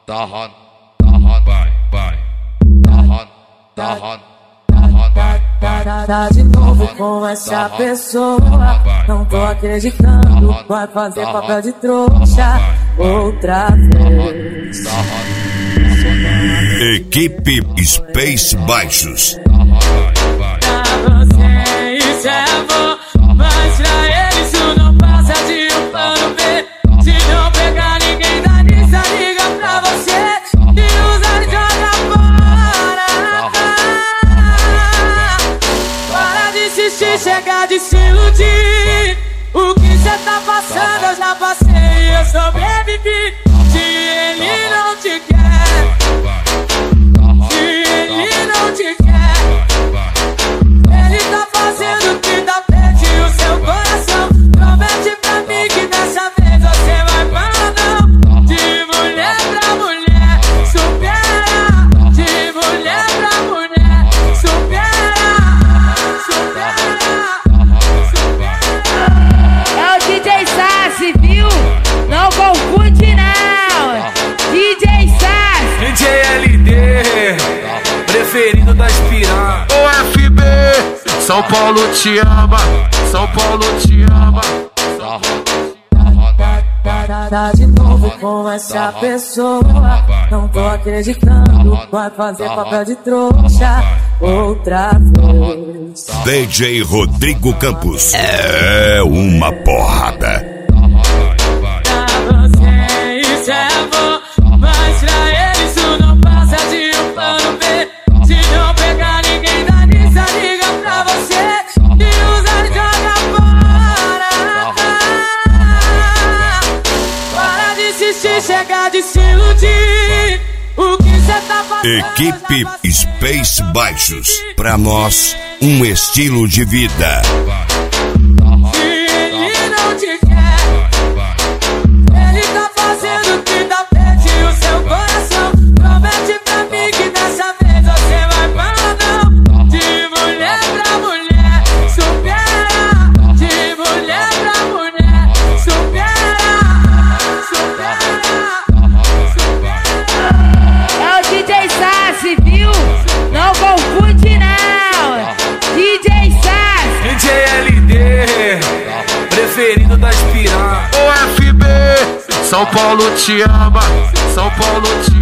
Tá de novo com essa pessoa, não tô acreditando, vai fazer papel de trouxa outra vez. Equipe Space Baixos. Pra você isso é bom, mas pra ele isso não passa de um plano B. Se não pegar ninguém da lista, liga pra você e usa e joga fora. Para de insistir, chega de se iludir. O que cê tá passando eu já passei e eu sobrevivi. Se ele não te quer, se ele não te quer, ele tá fazendo que tá perto o seu coração. Promete pra mim que dessa vez você vai falar não. De mulher pra mulher, supera. De mulher pra mulher, supera. Supera, supera. É o DJ Sassi, viu? Não confunde não. DJ Sassi. DJ LD, preferido das piranhas. OFB, São Paulo te ama, São Paulo te ama. Tá de novo com essa pessoa, não tô acreditando, vai fazer papel de trouxa outra vez. DJ Rodrigo Campos. É uma porrada. Pra você isso é bom, mas pra ele isso não passa de um plano B. Se não pegar ninguém da lista, liga pra você e usa e joga fora. Para de insistir, chega de se iludir. O que cê tá fazendo? Equipe Space Baixos. Pra nós, um estilo de vida. Se ele não te quer, ele tá fazendo que tá perto o seu coração. Promete pra mim que dessa vez você vai falar não. De mulher pra mulher, supera. De mulher pra mulher, supera. Supera, supera. É o DJ Sassi, viu? Não confunde não. DJ Sassi. DJ LD, preferido das piranhas. OFB, São Paulo te ama, São Paulo te ama.